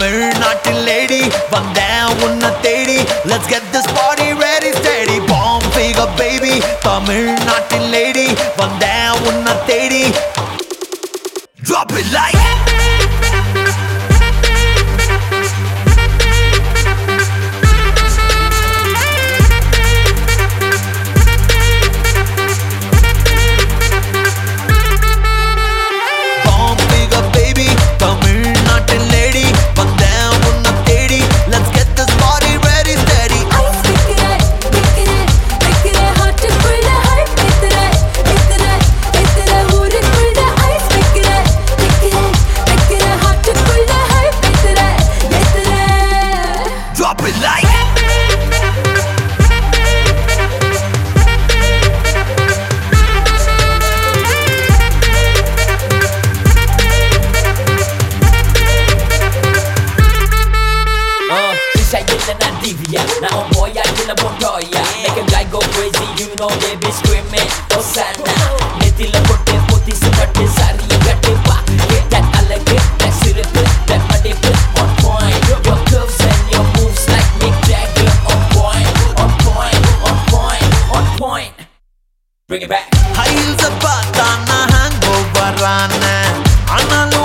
தமிழ்நாட்டின் lady வந்தேன் உன்னை தேடி. Let's get this party ready steady. Bomb figure baby தமிழ்நாட்டின் lady வந்தேன் உன்னை தேடி. Drop it like Now on boy, I kill a Montoya. Make a guy go crazy, you know they be screaming Hosanna. Nethila potte poti sivatte sariya gatte pa. Get that alage, that syrup, that adip on point. Your curves and your moves like Mick Jagger on point, on point, on point, on point. Bring it back. Heels apart, na hangover run.